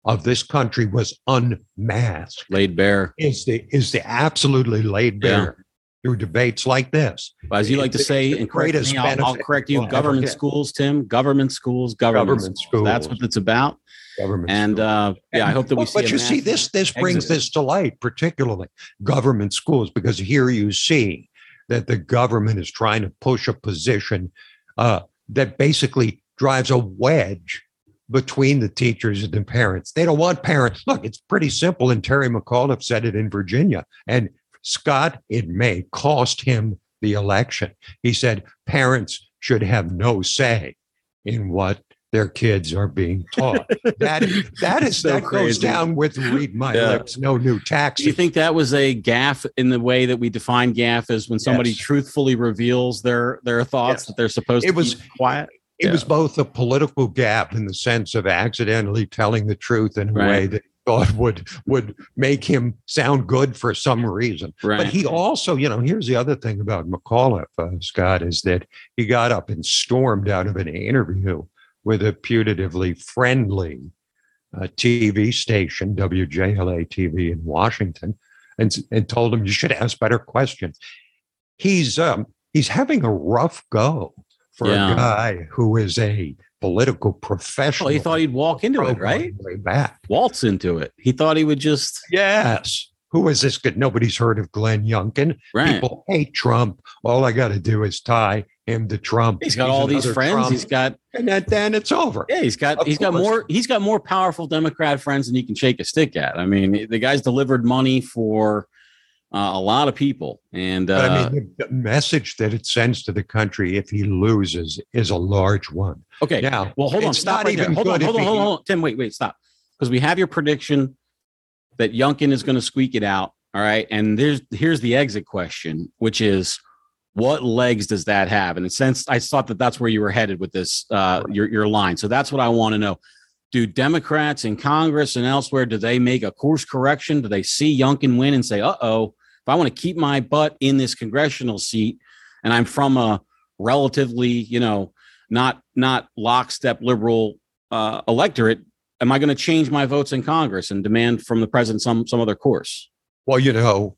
of this country was unmasked, laid bare, is the is the absolutely laid bare yeah. through debates like this. Well, as you like to say, and correct me, I'll, I'll correct you. Government schools, Tim. Government schools. Government, government schools. schools. That's what it's about. Government and uh, yeah, I hope that we well, see. But you see, this this brings exodus. this to light, particularly government schools, because here you see that the government is trying to push a position uh, that basically drives a wedge between the teachers and the parents. They don't want parents. Look, it's pretty simple. And Terry McAuliffe said it in Virginia. And Scott, it may cost him the election. He said parents should have no say in what their kids are being taught. That, that is so that crazy. Goes down with read my yeah. lips, no new taxes. Do you think that was a gaffe in the way that we define gaffe as when somebody yes. truthfully reveals their their thoughts yes. that they're supposed it to was, keep quiet? It yeah. was both a political gap in the sense of accidentally telling the truth in a right. way that he thought would would make him sound good for some reason. Right. But he also, you know, here's the other thing about McAuliffe, uh, Scott, is that he got up and stormed out of an interview with a putatively friendly uh, T V station, W J L A T V in Washington, and, and told him you should ask better questions. He's um, he's having a rough go for yeah. a guy who is a political professional. Well, he thought he'd walk into it, right? Way back. Waltz into it. He thought he would just... Yes. Who is this good? Nobody's heard of Glenn Youngkin. Right. People hate Trump. All I got to do is tie him to Trump. He's got he's all these friends. Trump. He's got... And then, then it's over. Yeah, he's got of he's course. got more he's got more powerful Democrat friends than you can shake a stick at. I mean, the guy's delivered money for... Uh, a lot of people, and uh, but I mean, the message that it sends to the country if he loses is a large one. Okay, now, well, hold on, stop right there. Hold on, hold on, hold on, hold on, Tim. Wait, wait, stop, because we have your prediction that Youngkin is going to squeak it out. All right, and there's here's the exit question, which is, what legs does that have? And since I thought that that's where you were headed with this, uh, your your line, so that's what I want to know. Do Democrats in Congress and elsewhere, do they make a course correction? Do they see Youngkin win and say, uh oh? If I want to keep my butt in this congressional seat and I'm from a relatively, you know, not not lockstep liberal uh, electorate, am I going to change my votes in Congress and demand from the president some some other course? Well, you know,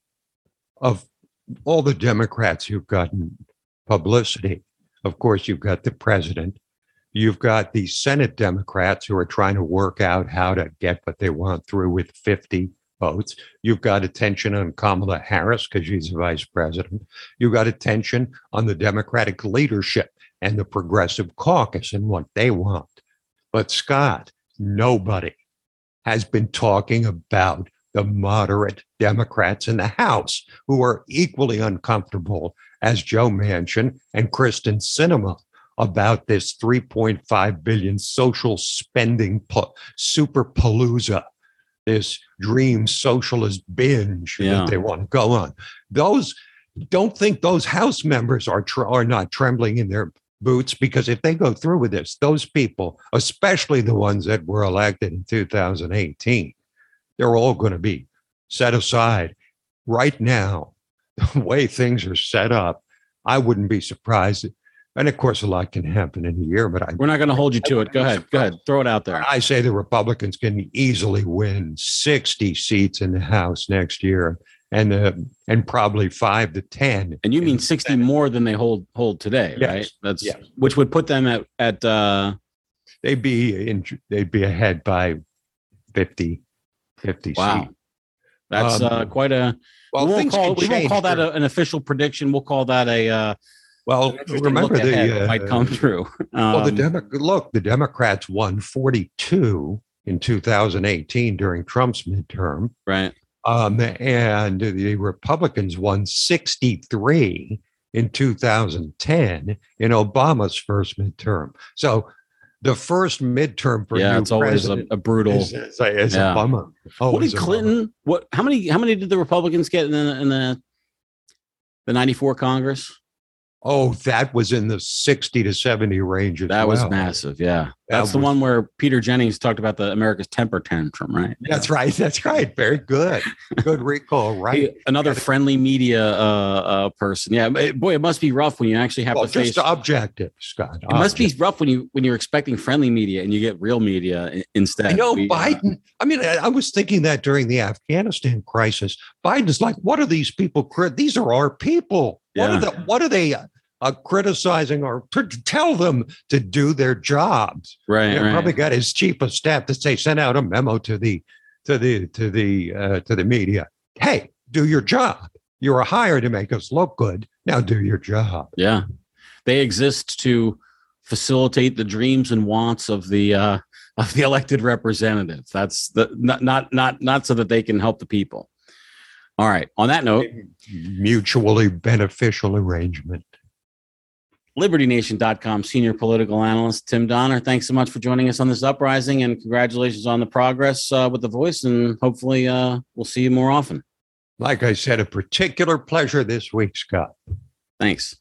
of all the Democrats who've gotten publicity, of course, you've got the president. You've got the Senate Democrats who are trying to work out how to get what they want through with fifty votes. You've got attention on Kamala Harris because she's the vice president. You've got attention on the Democratic leadership and the Progressive Caucus and what they want. But Scott, nobody has been talking about the moderate Democrats in the House who are equally uncomfortable as Joe Manchin and Kristen Sinema about this three point five billion dollars social spending po- super palooza. This dream socialist binge yeah. that they want to go on. Those don't think those House members are tr- are not trembling in their boots, because if they go through with this, those people, especially the ones that were elected in two thousand eighteen, they're all going to be set aside. Right now, the way things are set up, I wouldn't be surprised. And of course, a lot can happen in a year, but I, we're not going to hold you to it. Go ahead. Go ahead. Throw it out there. I say the Republicans can easily win sixty seats in the House next year, and uh, and probably five to ten. And you mean sixty Senate. More than they hold hold today, yes. right? That's yes. which would put them at at uh, they'd be in, they'd be ahead by fifty, fifty wow. seats. That's um, uh, quite a. Well, we won't call, we won't call that for, a, an official prediction. We'll call that a. Uh, Well, remember the uh, might come through. Um, well, the Demo- look, the Democrats won forty-two in two thousand eighteen during Trump's midterm, right? Um, and the Republicans won sixty-three in two thousand ten in Obama's first midterm. So the first midterm for yeah, new it's always a, a brutal. Is, is, a, is yeah. a bummer. What did Clinton? What? How many? How many did the Republicans get in the in the the ninety-four Congress? Oh, that was in the sixty to seventy range as That well. was massive, yeah. That's That the was- one where Peter Jennings talked about the America's temper tantrum, right? That's right. That's right. Very good. Good recall. Right. Hey, another friendly media uh, uh, person. Yeah, it- boy, it must be rough when you actually have Well, to face. just objective, Scott. It must be rough when you when you're expecting friendly media and you get real media i- instead. I know We, uh, Biden. I mean, I, I was thinking that during the Afghanistan crisis, Biden's like, "What are these people? Crit- these are our people. What Yeah. are the, What are they uh, criticizing or to tell them to do their jobs?" Right, You know, right. Probably got his chief of staff to say, send out a memo to the to the to the uh, to the media. Hey, do your job. You were hired to make us look good. Now do your job. Yeah, they exist to facilitate the dreams and wants of the uh, of the elected representatives. That's the not not not not so that they can help the people. All right. On that note, Mutually beneficial arrangement. Liberty Nation dot com senior political analyst Tim Donner, thanks so much for joining us on this uprising, and congratulations on the progress uh, with The Voice, and hopefully uh, we'll see you more often. Like I said, a particular pleasure this week, Scott. Thanks.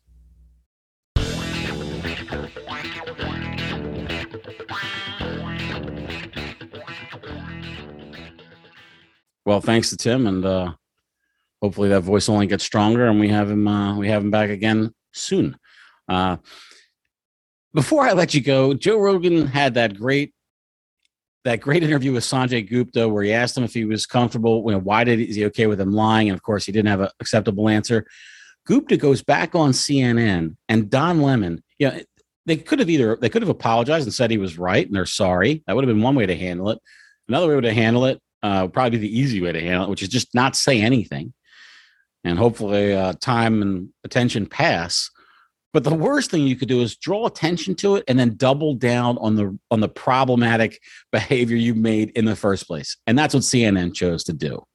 Well, thanks to Tim, and uh, hopefully that voice only gets stronger, and we have him. Uh, we have him back again soon. Uh, before I let you go, Joe Rogan had that great, that great interview with Sanjay Gupta, where he asked him if he was comfortable. You know, why did is he okay with him lying? And of course, he didn't have an acceptable answer. Gupta goes back on C N N, and Don Lemon. You know, they could have either they could have apologized and said he was right and they're sorry. That would have been one way to handle it. Another way to handle it. Uh, probably the easy way to handle it, which is just not say anything, and hopefully uh, time and attention pass. But the worst thing you could do is draw attention to it and then double down on the on the problematic behavior you made in the first place, and that's what C N N chose to do.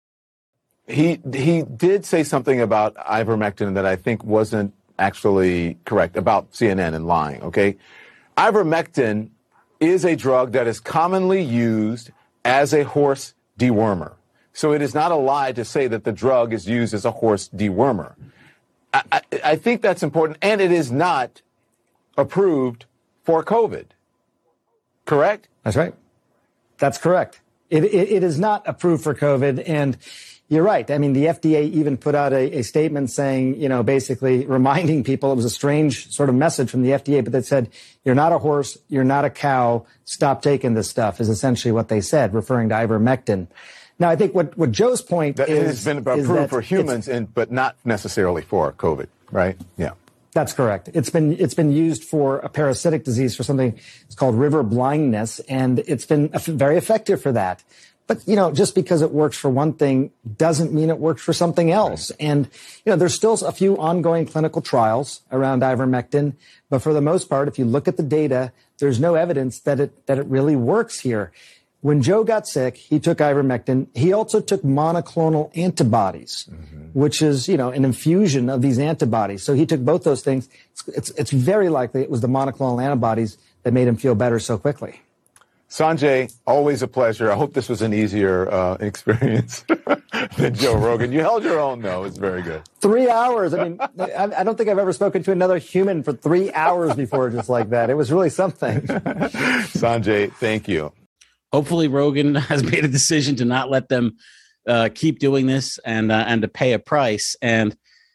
He he did say something about ivermectin that I think wasn't actually correct about C N N and lying. Okay, ivermectin is a drug that is commonly used as a horse dewormer. So it is not a lie to say that the drug is used as a horse dewormer. I, I, I think that's important, and it is not approved for COVID. Correct? That's right. That's correct. It, it, it is not approved for COVID, and you're right. I mean, the F D A even put out a, a statement saying, you know, basically reminding people, it was a strange sort of message from the F D A, but that said, you're not a horse, you're not a cow, stop taking this stuff, is essentially what they said, referring to ivermectin. Now, I think what, what Joe's point that is... It has been approved for humans, and but not necessarily for COVID, right? Yeah. That's correct. It's been it's been used for a parasitic disease, for something it's called river blindness, and it's been very effective for that. But, you know, just because it works for one thing doesn't mean it works for something else. Right. And, you know, there's still a few ongoing clinical trials around ivermectin. But for the most part, if you look at the data, there's no evidence that it that it really works here. When Joe got sick, he took ivermectin. He also took monoclonal antibodies, mm-hmm. which is, you know, an infusion of these antibodies. So he took both those things. It's, it's, it's very likely it was the monoclonal antibodies that made him feel better so quickly. Sanjay, always a pleasure. I hope this was an easier uh, experience than Joe Rogan. You held your own, though. It's very good. Three hours. I mean, I don't think I've ever spoken to another human for three hours before just like that. It was really something. Sanjay, thank you. Hopefully Rogan has made a decision to not let them uh, keep doing this and uh, and to pay a price. And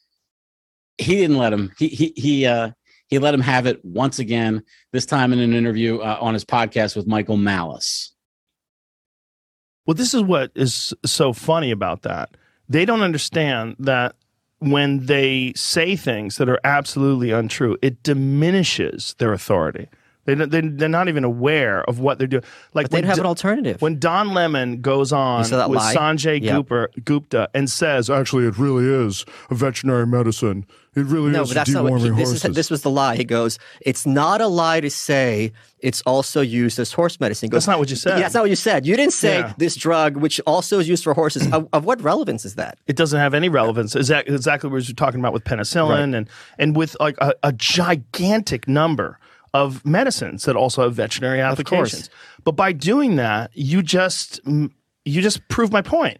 he didn't let him. He he he uh, he let him have it once again. This time in an interview uh, on his podcast with Michael Malice. Well, this is what is so funny about that. They don't understand that when they say things that are absolutely untrue, it diminishes their authority. They, they, they're not even aware of what they're doing. Like but they'd have an alternative. When Don Lemon goes on with lie? Sanjay yep. Gupta, Gupta and says, actually, it really is a veterinary medicine. It really no, is but that's not what he, this, is, this was the lie. He goes, it's not a lie to say it's also used as horse medicine. He goes, that's not what you said. Yeah, that's not what you said. You didn't say yeah. this drug, which also is used for horses. of, of what relevance is that? It doesn't have any relevance. Exactly, exactly what you're talking about with penicillin right. and, and with like a, a gigantic number of medicines that also have veterinary applications. But by doing that, you just you just prove my point.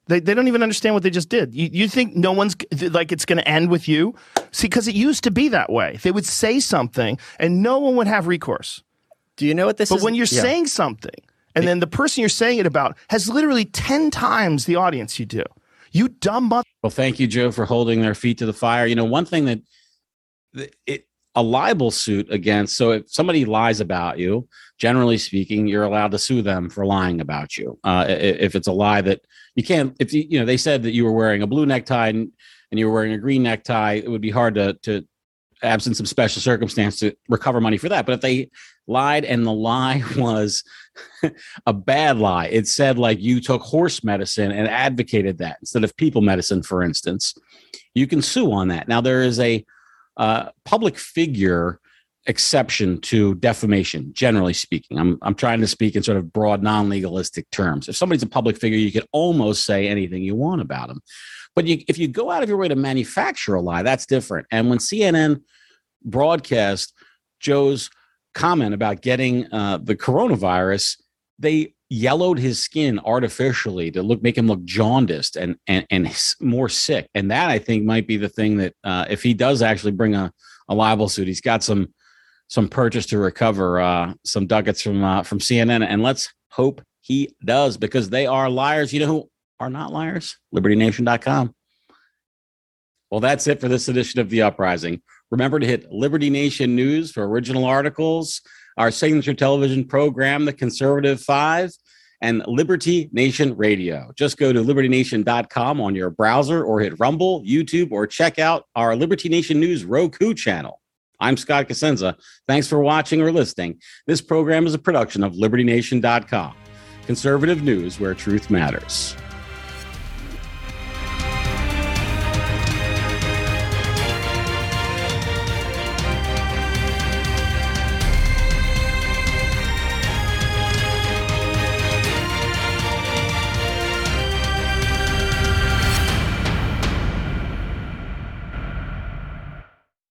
They, they don't even understand what they just did. You, you think no one's like it's going to end with you? See, because it used to be that way. They would say something and no one would have recourse. Do you know what this but is? But when you're yeah. saying something and then the person you're saying it about has literally ten times the audience you do, you dumb mother. Well, thank you, Joe, for holding their feet to the fire. You know, one thing that it, a libel suit against, so if somebody lies about you, generally speaking, you're allowed to sue them for lying about you. Uh, if it's a lie that you can't, if you, you know, they said that you were wearing a blue necktie and, and you were wearing a green necktie, it would be hard to, to, absent some special circumstance, to recover money for that. But if they lied and the lie was a bad lie, it said like you took horse medicine and advocated that instead of people medicine, for instance, you can sue on that. Now, there is a uh, public figure exception to defamation, generally speaking. I'm I'm trying to speak in sort of broad, non-legalistic terms. If somebody's a public figure, you can almost say anything you want about them. But you, if you go out of your way to manufacture a lie, that's different. And when C N N broadcast Joe's comment about getting uh, the coronavirus, they yellowed his skin artificially to look make him look jaundiced and and and more sick. And that, I think, might be the thing that uh, if he does actually bring a, a libel suit, he's got some some purchase to recover, uh, some ducats from uh, from C N N. And let's hope he does, because they are liars. You know who are not liars? Liberty Nation dot com. Well, that's it for this edition of The Uprising. Remember to hit Liberty Nation News for original articles, our signature television program, The Conservative Five, and Liberty Nation Radio. Just go to Liberty Nation dot com on your browser or hit Rumble, YouTube, or check out our Liberty Nation News Roku channel. I'm Scott Cosenza. Thanks for watching or listening. This program is a production of Liberty Nation dot com. Conservative news where truth matters.